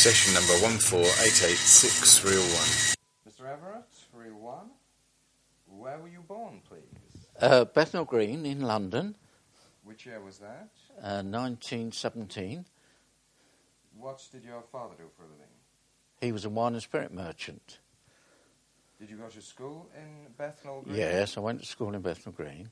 session number 14886, reel 1. Mr. Everett, reel 1. Where were you born, please? Bethnal Green in London. Which year was that? 1917. What did your father do for a living? He was a wine and spirit merchant. Did you go to school in Bethnal Green? Yes, I went to school in Bethnal Green.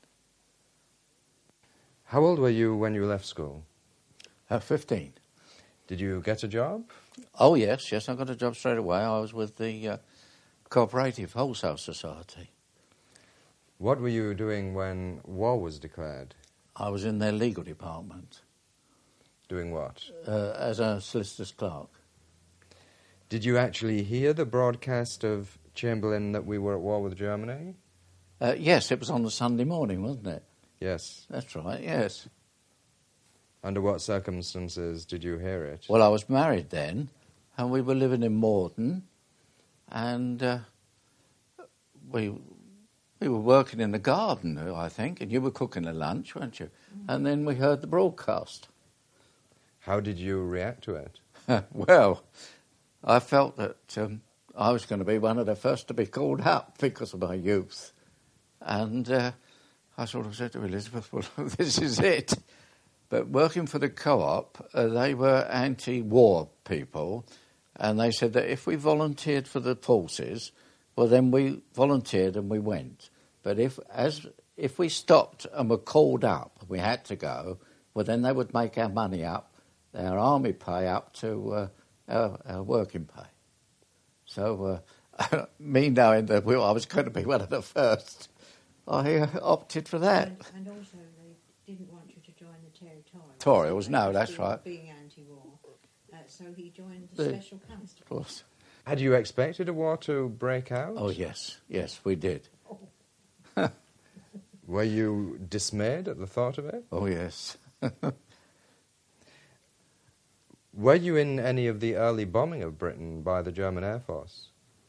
How old were you when you left school? 15. Did you get a job? Oh, yes, I got a job straight away. I was with the Cooperative Wholesale Society. What were you doing when war was declared? I was in their legal department. Doing what? As a solicitor's clerk. Did you actually hear the broadcast of Chamberlain that we were at war with Germany? Yes, it was on the Sunday morning, wasn't it? Yes. That's right, yes. Under what circumstances did you hear it? Well, I was married then, and we were living in Morden, and we were working in the garden, I think, and you were cooking a lunch, weren't you? And then we heard the broadcast. How did you react to it? Well, I felt that I was going to be one of the first to be called up because of my youth. And I sort of said to Elizabeth, well, this is it. But working for the co-op, they were anti-war people, and they said that if we volunteered for the forces, well, then we volunteered and we went. But if we stopped and were called up, we had to go, well, then they would make our money up, our army pay up to our working pay. So me knowing that I was going to be one of the first, I opted for that. And also they didn't want you to join the Territorials. Territorials, no, that's right. Being anti-war. So he joined the Special Constables. Of course. Had you expected a war to break out? Oh, yes, we did. Were you dismayed at the thought of it? Oh, yes. Were you in any of the early bombing of Britain by the German Air Force?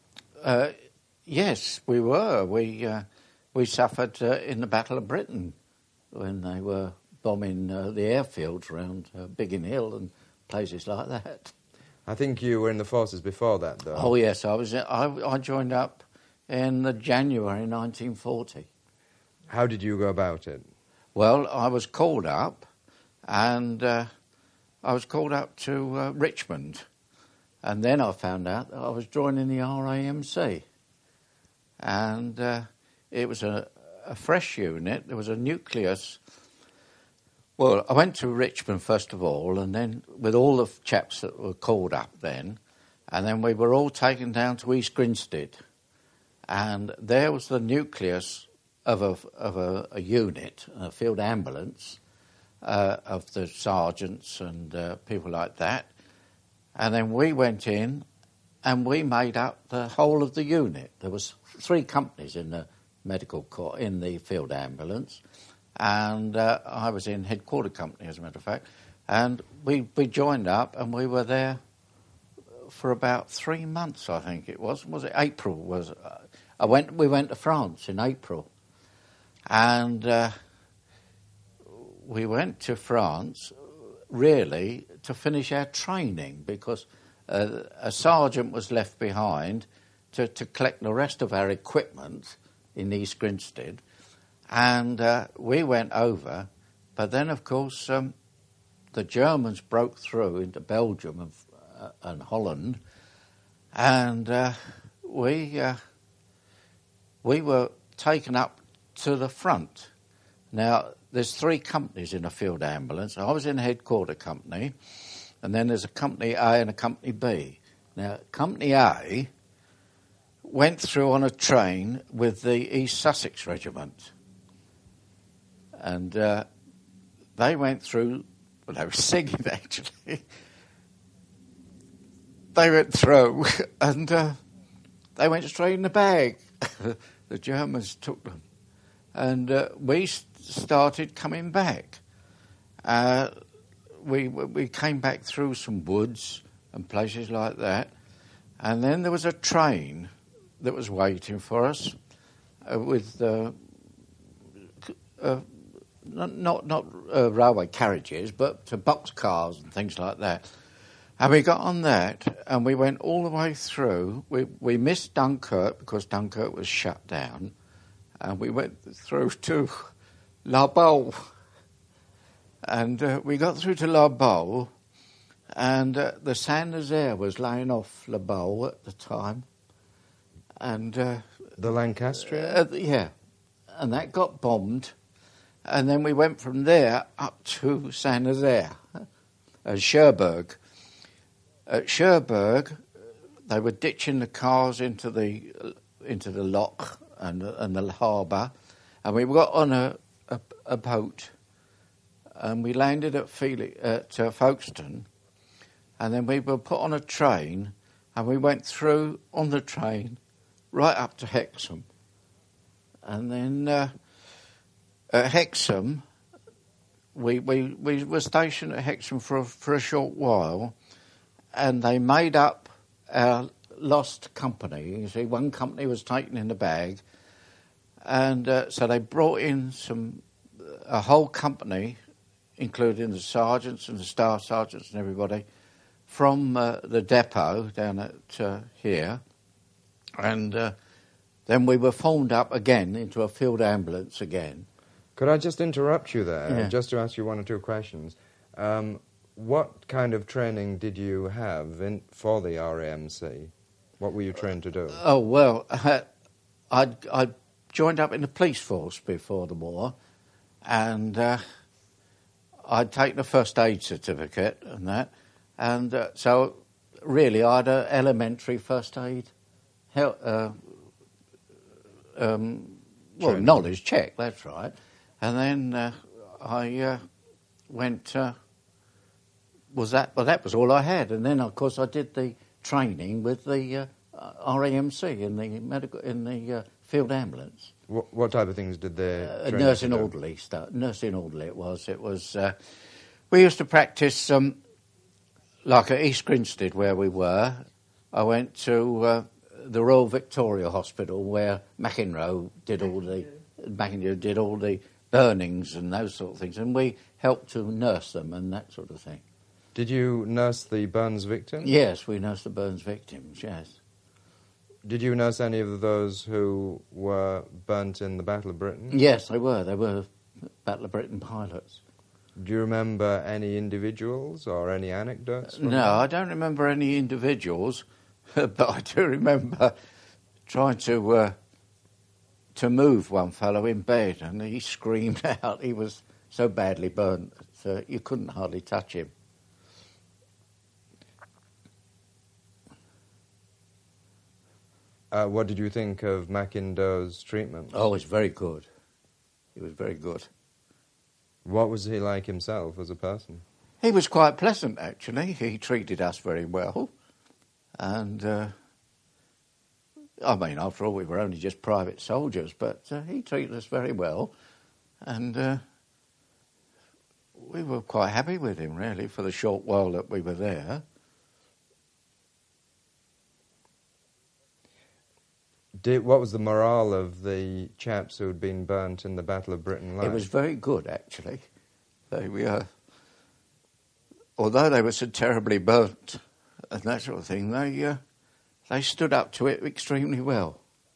Yes, we were. We suffered in the Battle of Britain when they were bombing the airfields around Biggin Hill and places like that. I think you were in the forces before that, though. Oh, yes, I joined up in January 1940. How did you go about it? Well, I was called up, and I was called up to Richmond, and then I found out that I was joining the RAMC, and it was a fresh unit. There was a nucleus. Well, I went to Richmond first of all, and then with all the chaps that were called up then, and then we were all taken down to East Grinstead, and there was the nucleus of a unit, a field ambulance, of the sergeants and people like that, and then we went in, and we made up the whole of the unit. There was 3 companies in the medical corps, in the field ambulance. And I was in headquarter company, as a matter of fact. And we joined up, and we were there for about 3 months, I think it was. Was it April? We went to France in April. And we went to France, really, to finish our training, because a sergeant was left behind to collect the rest of our equipment in East Grinstead. And we went over, but then, of course, the Germans broke through into Belgium and Holland, and we were taken up to the front. Now, there's 3 companies in a field ambulance. I was in a headquarter company, and then there's a Company A and a Company B. Now, Company A went through on a train with the East Sussex Regiment. And they went through, well, they were singing, actually. They went through, and they went straight in the bag. The Germans took them. And we started coming back. We came back through some woods and places like that. And then there was a train that was waiting for us with not railway carriages, but box cars and things like that. And we got on that, and we went all the way through. We missed Dunkirk because Dunkirk was shut down, and we went through to La Baule. And we got through to La Baule, and the Saint-Nazaire was laying off La Baule at the time. And The Lancastrian? yeah, and that got bombed. And then we went from there up to Saint-Nazaire, Cherbourg. At Cherbourg, they were ditching the cars into the loch and the harbour, and we got on a boat, and we landed at Folkestone, and then we were put on a train, and we went through on the train right up to Hexham, and then at Hexham, we were stationed at Hexham for a short while. And they made up our lost company. You see, one company was taken in the bag, and so they brought in a whole company, including the sergeants and the staff sergeants and everybody, from the depot down at here, and then we were formed up again into a field ambulance again. Could I just interrupt you there, Yeah. just to ask you one or two questions? What kind of training did you have for the RAMC? What were you trained to do? Oh, well, I joined up in the police force before the war, and I'd taken a first aid certificate and that, and so really I had an elementary first aid knowledge check, that's right. And then I went... that was all I had, and then of course I did the training with the RAMC in the field ambulance. What type of things did they train you Nursing to do? orderly stuff. Nursing orderly it was. It was. We used to practice like at East Grinstead where we were. I went to the Royal Victoria Hospital where McEnroe did all the burnings and those sort of things, and we helped to nurse them and that sort of thing. Did you nurse the burns victims? Yes, we nursed the burns victims, yes. Did you nurse any of those who were burnt in the Battle of Britain? Yes, they were. They were Battle of Britain pilots. Do you remember any individuals or any anecdotes? from No, that? I don't remember any individuals, but I do remember trying to move one fellow in bed, and he screamed out. He was so badly burnt that you couldn't hardly touch him. What did you think of Macindo's treatment? Oh, it was very good. He was very good. What was he like himself as a person? He was quite pleasant, actually. He treated us very well. And, I mean, after all, we were only just private soldiers, but he treated us very well. And we were quite happy with him, really, for the short while that we were there. What was the morale of the chaps who had been burnt in the Battle of Britain like? It was very good, actually. Although they were so terribly burnt and that sort of thing, they stood up to it extremely well.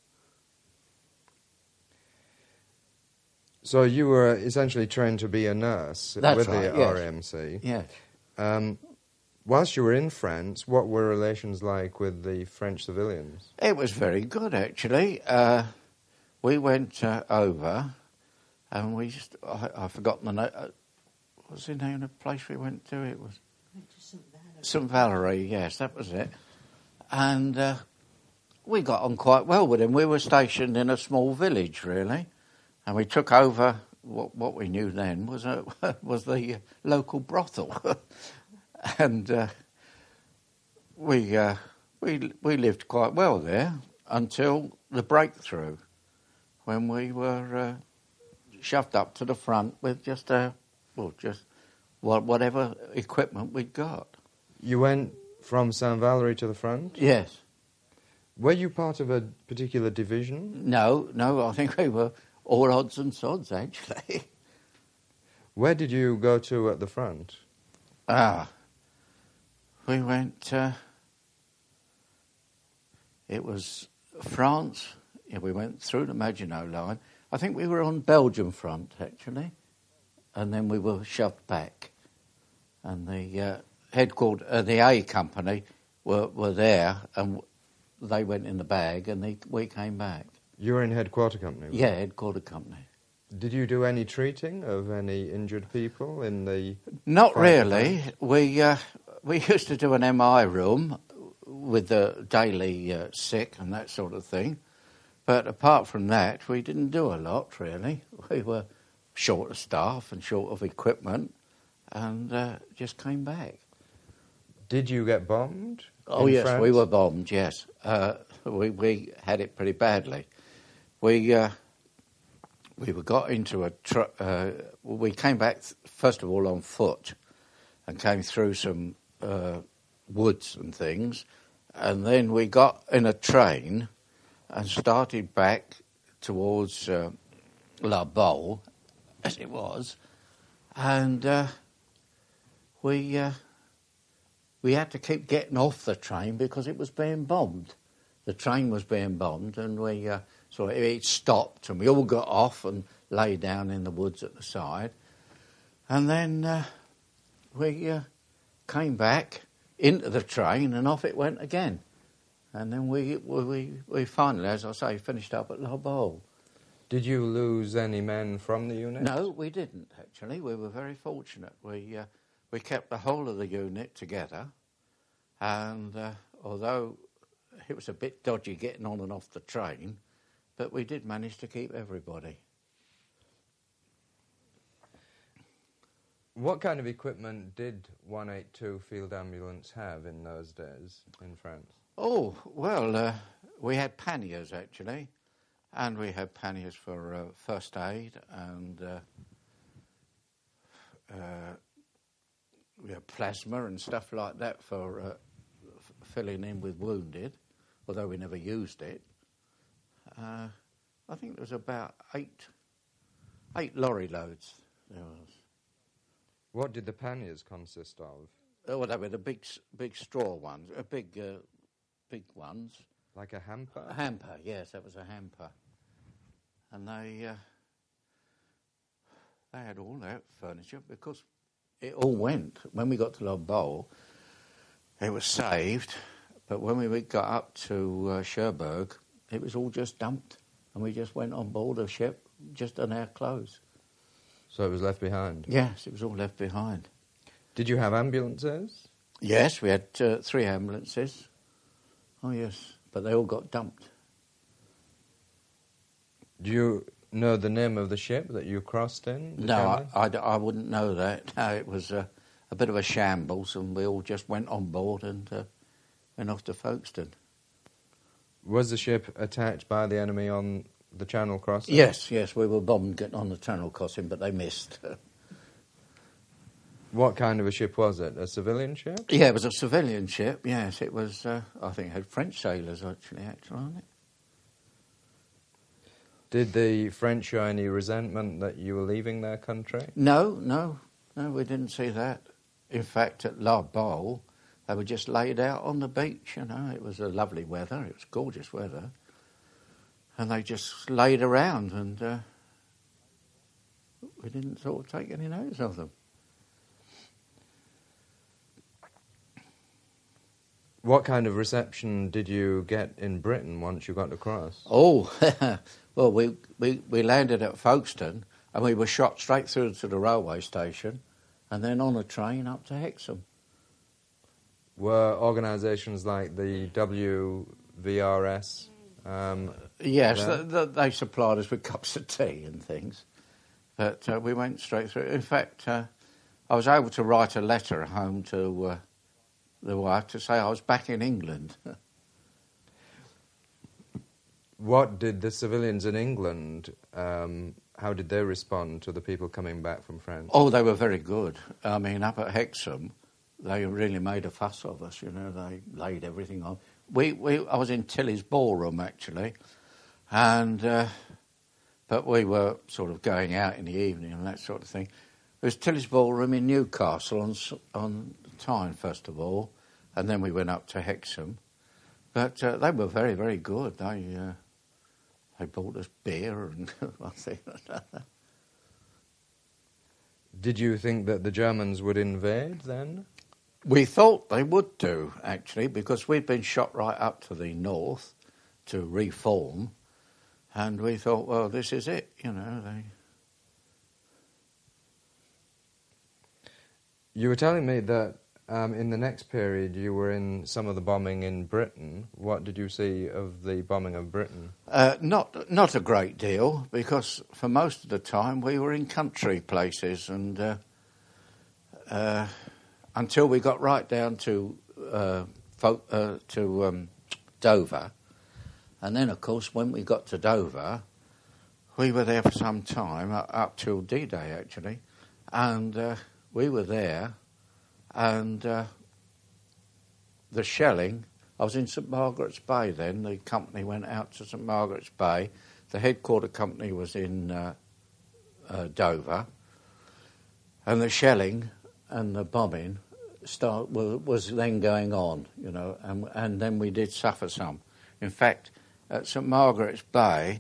So you were essentially trained to be a nurse That's with right, the yes. RMC. Yes. Whilst you were in France, what were relations like with the French civilians? It was very good, actually. We went over, and I've forgotten the name. What was the name of the place we went to? It was Went to St Valerie. St Valerie, yes, that was it. And we got on quite well with him. We were stationed in a small village, really, and we took over what we knew then was the local brothel. And we lived quite well there until the breakthrough, when we were shoved up to the front with just whatever equipment we'd got. You went from St Valerie to the front? Yes. Were you part of a particular division? No, I think we were all odds and sods, actually. Where did you go to at the front? we went. It was France. Yeah, we went through the Maginot Line. I think we were on Belgium front actually, and then we were shoved back. And the headquarters, the A Company, were there, and they went in the bag, and we came back. You were in headquarter company? Yeah, headquarter company. Did you do any treating of any injured people in the... Not really. We used to do an MI room with the daily sick and that sort of thing. But apart from that, we didn't do a lot, really. We were short of staff and short of equipment, and just came back. Did you get bombed? Oh, in yes, France? we were bombed, yes. We had it pretty badly. We got into we came back, first of all, on foot, and came through some woods and things, and then we got in a train and started back towards La Baule, as it was, and we had to keep getting off the train because it was being bombed. The train was being bombed, and so it stopped, and we all got off and lay down in the woods at the side. And then we came back into the train, and off it went again. And then we finally, as I say, finished up at La Baule. Did you lose any men from the unit? No, we didn't, actually. We were very fortunate. We kept the whole of the unit together, and although it was a bit dodgy getting on and off the train, but we did manage to keep everybody. What kind of equipment did 182 Field Ambulance have in those days in France? Oh, well, we had panniers, actually, and we had panniers for first aid, and we had plasma and stuff like that for filling in with wounded, although we never used it. I think there was about eight lorry loads there was. What did the panniers consist of? Oh, well, they were the big straw ones, big ones. Like a hamper? A hamper, yes, that was a hamper. And they had all that furniture because it all went. When we got to La Baule, it was saved, but when we got up to Cherbourg, it was all just dumped, and we just went on board a ship just in our clothes. So it was left behind? Yes, it was all left behind. Did you have ambulances? Yes, we had 3 ambulances. Oh, yes, but they all got dumped. Do you know the name of the ship that you crossed in? No, I wouldn't know that. No, it was a bit of a shambles, and we all just went on board and went off to Folkestone. Was the ship attacked by the enemy on the Channel crossing? Yes, we were bombed getting on the Channel crossing, but they missed. What kind of a ship was it? A civilian ship? Yeah, it was a civilian ship, yes. It was, I think it had French sailors actually on it. Did the French show any resentment that you were leaving their country? No, we didn't see that. In fact, at La Baule, they were just laid out on the beach, you know. It was a lovely weather, it was gorgeous weather. And they just laid around, and we didn't sort of take any notice of them. What kind of reception did you get in Britain once you got across? Oh, well, we landed at Folkestone, and we were shot straight through to the railway station, and then on a train up to Hexham. Were organisations like the WVRS... yes, they supplied us with cups of tea and things, but we went straight through. In fact, I was able to write a letter home to the wife to say I was back in England. What did the civilians in England, how did they respond to the people coming back from France? Oh, they were very good. I mean, up at Hexham, they really made a fuss of us, you know. They laid everything on. I was in Tilly's ballroom, actually, and but we were sort of going out in the evening and that sort of thing. There was Tilly's ballroom in Newcastle on Tyne, first of all, and then we went up to Hexham. But they were very, very good. They bought us beer and one thing and another. Did you think that the Germans would invade then? We thought they would do, actually, because we'd been shot right up to the north to reform, and we thought, well, this is it, you know. You were telling me that in the next period you were in some of the bombing in Britain. What did you see of the bombing of Britain? Not a great deal, because for most of the time we were in country places, and until we got right down to Dover. And then, of course, when we got to Dover, we were there for some time, up till D-Day, actually. And we were there, and the shelling, I was in St Margaret's Bay then. The company went out to St Margaret's Bay. The headquarter company was in Dover. And the shelling and the bombing was then going on, you know, and then we did suffer some. In fact, at St Margaret's Bay,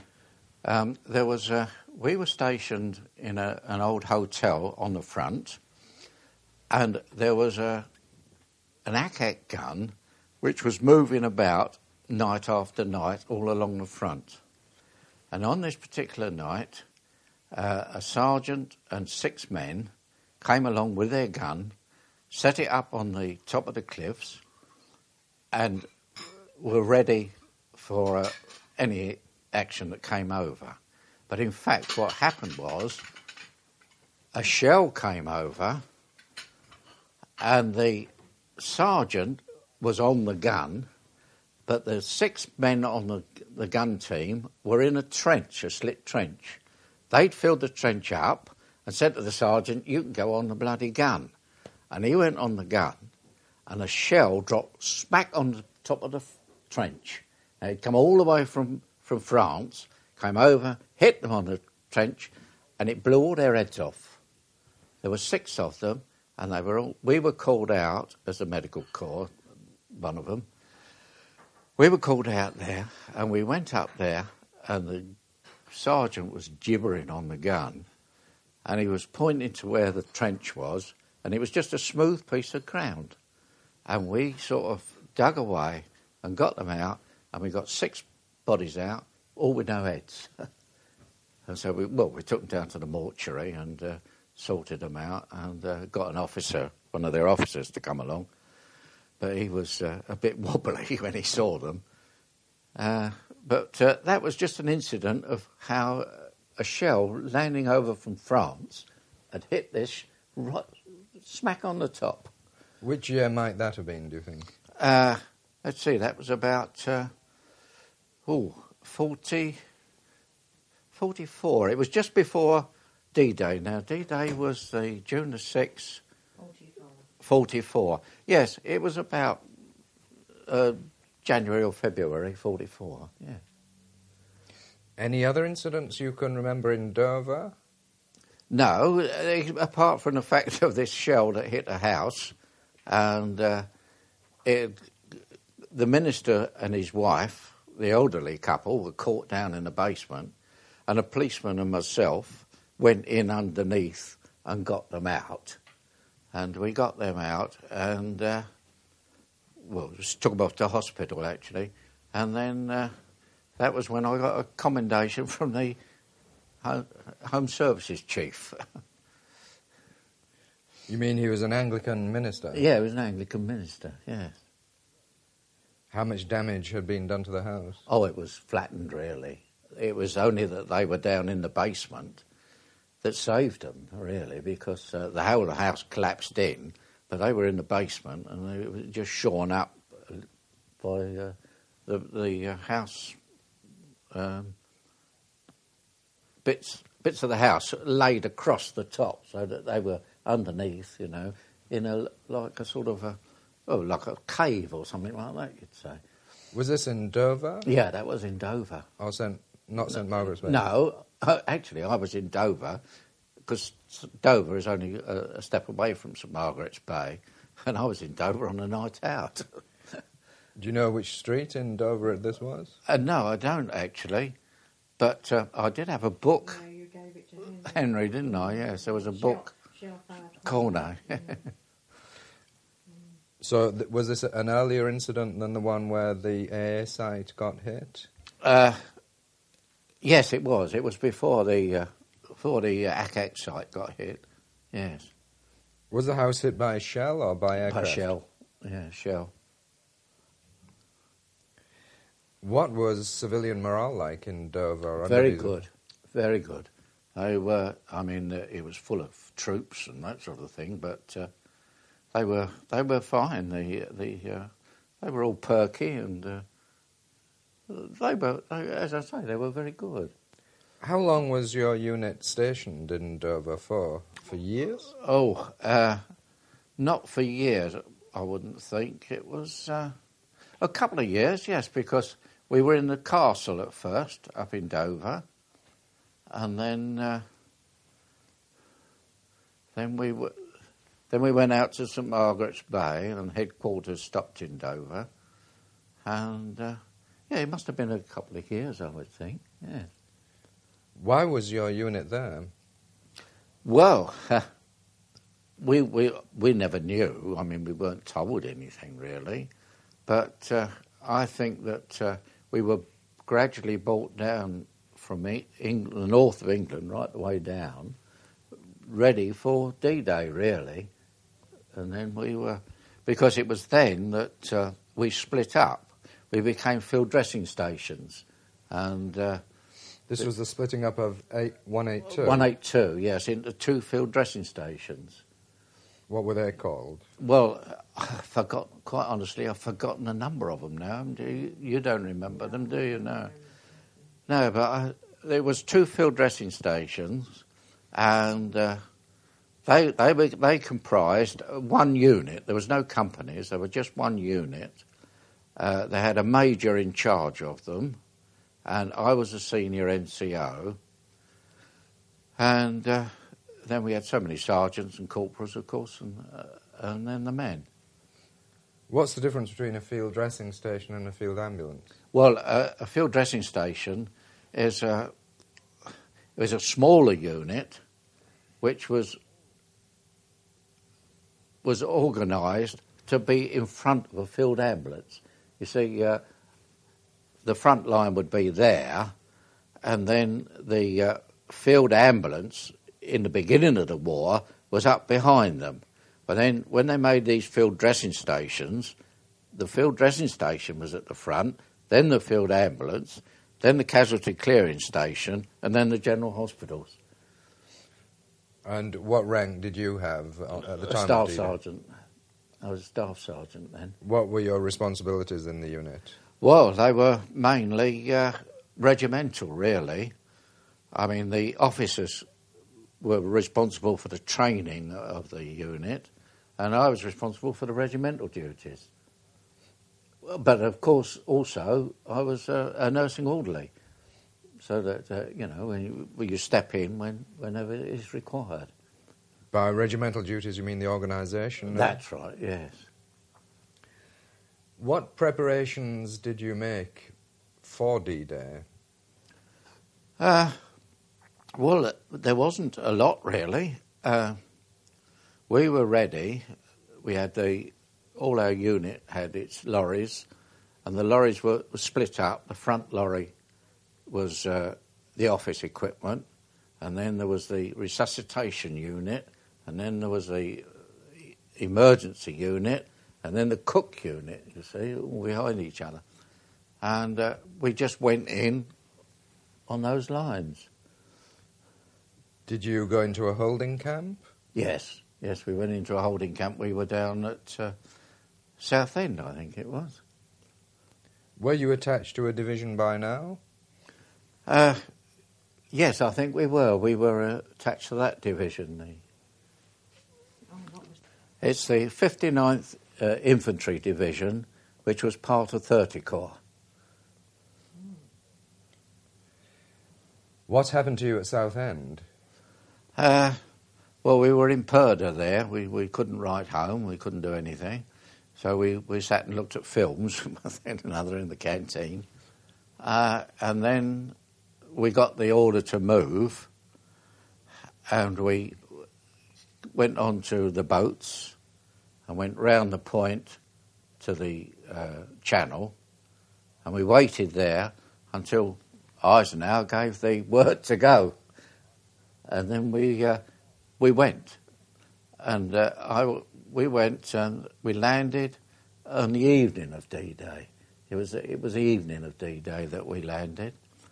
we were stationed in an old hotel on the front, and there was an Ack gun which was moving about night after night all along the front. And on this particular night, a sergeant and 6 men came along with their gun, set it up on the top of the cliffs, and were ready for any action that came over. But in fact, what happened was a shell came over, and the sergeant was on the gun, but the 6 men on the gun team were in a trench, a slit trench. They'd filled the trench up and said to the sergeant, "You can go on the bloody gun." And he went on the gun, and a shell dropped smack on the top of the trench. And it'd come all the way from France, came over, hit them on the trench, and it blew all their heads off. There were 6 of them, and we were called out as the medical corps, one of them. We were called out there, and we went up there, and the sergeant was gibbering on the gun, and he was pointing to where the trench was, and it was just a smooth piece of ground. And we sort of dug away and got them out, and we got 6 bodies out, all with no heads. And so we took them down to the mortuary and sorted them out, and got an officer, one of their officers, to come along. But he was a bit wobbly when he saw them. But that was just an incident of how a shell landing over from France had hit this right smack on the top. Which year might that have been, do you think? Let's see, that was about 44. It was just before D-Day. Now, D-Day was the June the 6th. 44. Yes, it was about January or February 44, yeah. Any other incidents you can remember in Dover? No, apart from the fact of this shell that hit a house, and the minister and his wife, the elderly couple, were caught down in the basement, and a policeman and myself went in underneath and got them out. And we got them out, and just took them off to hospital, actually. And then that was when I got a commendation from the Home Services chief. You mean he was an Anglican minister? Yeah, he was an Anglican minister, yes. How much damage had been done to the house? Oh, it was flattened, really. It was only that they were down in the basement that saved them, really, because the whole house collapsed in, but they were in the basement, and they were just shorn up by the house... bits of the house laid across the top, so that they were underneath, you know, in like a sort of like a cave or something like that, you'd say. Was this in Dover? Yeah, that was in Dover. Oh, not St Margaret's Bay? No, actually, I was in Dover, because Dover is only a step away from St Margaret's Bay, And I was in Dover on a night out. Do you know which street in Dover this was? No, I don't actually. But I did have a book, No, you gave it to Henry, didn't I? Yes, there was a book corner. So was this an earlier incident than the one where the AA site got hit? Yes, it was. It was before the ACAC site got hit. Yes. Was the house hit by a shell or by aircraft? By shell. Yeah, shell. What was civilian morale like in Dover? Very good. Very good. They were. I mean, it was full of troops and that sort of thing, but they were fine. They were all perky and they were, as I say, they were very good. How long was your unit stationed in Dover for? For years? Oh, not for years, I wouldn't think. It was a couple of years, yes, because we were in the castle at first, up in Dover, and then we went out to St Margaret's Bay, and headquarters stopped in Dover, and yeah, it must have been a couple of years, I would think. Yeah. Why was your unit there? Well, we never knew. I mean, we weren't told anything really, but I think that we were gradually brought down from the north of England right the way down, ready for D-Day really, and then we were, because it was then that we split up. We became field dressing stations, and this was the splitting up of 182? 182, yes, into two field dressing stations. What were they called? Well, quite honestly, I've forgotten the number of them now. You don't remember them, do you? No. No, but there was two field dressing stations, and they comprised one unit. There was no companies, there were just one unit. They had a major in charge of them, and I was a senior NCO. And then we had so many sergeants and corporals, of course, and then the men. What's the difference between a field dressing station and a field ambulance? Well, a field dressing station is a smaller unit which was organised to be in front of a field ambulance. You see, the front line would be there, and then the field ambulance in the beginning of the war was up behind them. But then when they made these field dressing stations, the field dressing station was at the front, then the field ambulance, then the casualty clearing station, and then the general hospitals. And what rank did you have at the time? A staff sergeant. I was a staff sergeant then. What were your responsibilities in the unit? Well, they were mainly regimental, really. I mean, the officers were responsible for the training of the unit, and I was responsible for the regimental duties. But, of course, also, I was a nursing orderly, so that, you step in whenever it is required. By regimental duties, you mean the organisation? That's right, yes. What preparations did you make for D-Day? Well, there wasn't a lot, really. We were ready. We had all our unit had its lorries, and the lorries were split up. The front lorry was the office equipment, and then there was the resuscitation unit, and then there was the emergency unit, and then the cook unit, you see, all behind each other. And we just went in on those lines. Did you go into a holding camp? Yes, we went into a holding camp. We were down at Southend, I think it was. Were you attached to a division by now? Yes, I think we were. We were attached to that division. It's the 59th Infantry Division, which was part of 30 Corps. What happened to you at Southend? Well, we were in Purda there. We couldn't write home. We couldn't do anything. So we sat and looked at films, one thing and another, in the canteen. And then we got the order to move, and we went on to the boats and went round the point to the channel, and we waited there until Eisenhower gave the word to go. And then we went. And we went and we landed on the evening of D-Day. It was the evening of D-Day that we landed.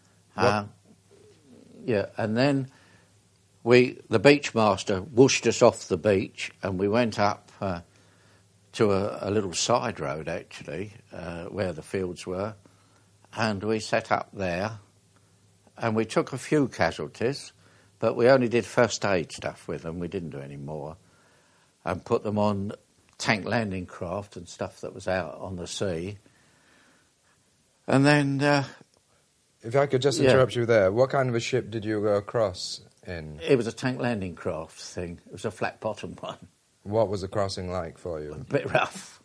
Yeah, and then the beach master whooshed us off the beach, and we went up to a little side road, actually, where the fields were, and we set up there, and we took a few casualties, but we only did first aid stuff with them. We didn't do any more, and put them on tank landing craft and stuff that was out on the sea. And then... if I could just interrupt you there, what kind of a ship did you go across in? It was a tank landing craft thing. It was a flat-bottomed one. What was the crossing like for you? A bit rough.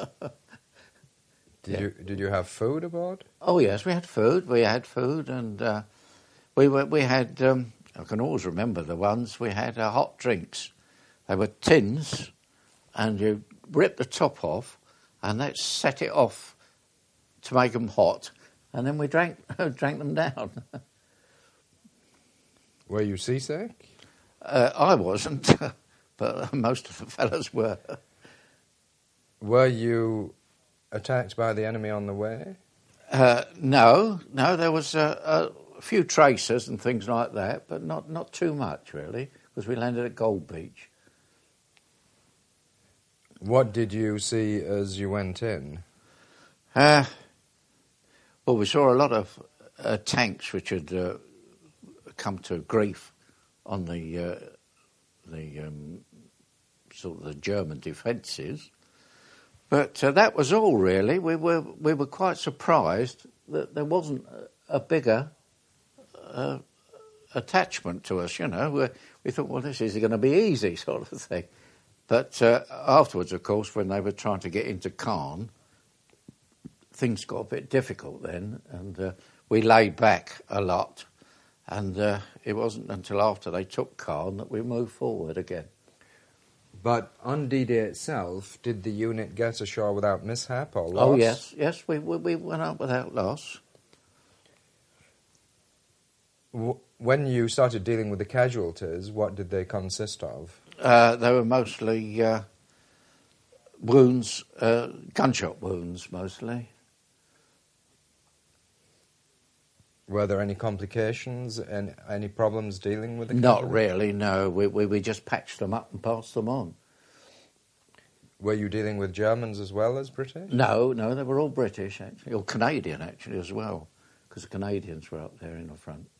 Did you have food aboard? Oh yes, we had food. We had food, and we had. I can always remember the ones we had. Hot drinks. They were tins, and you rip the top off, and that set it off to make them hot, and then we drank them down. Were you seasick? I wasn't, but most of the fellas were. Were you attacked by the enemy on the way? No, there was a few tracers and things like that, but not too much, really, because we landed at Gold Beach. What did you see as you went in? Well, we saw a lot of tanks which had come to grief on the sort of the German defences. But that was all, really. We were quite surprised that there wasn't a bigger attachment to us, you know. We thought, well, this is going to be easy, sort of thing. But afterwards, of course, when they were trying to get into Caen, things got a bit difficult then, and we laid back a lot. And it wasn't until after they took Caen that we moved forward again. But on D-Day itself, did the unit get ashore without mishap or loss? Oh, yes, we went up without loss. When you started dealing with the casualties, what did they consist of? They were mostly wounds, gunshot wounds, mostly. Were there any complications and any problems dealing with the Not casualties? really, no. We just patched them up and passed them on. Were you dealing with Germans as well as British? No, they were all British, actually, or Canadian, actually, as well, because the Canadians were up there in the front.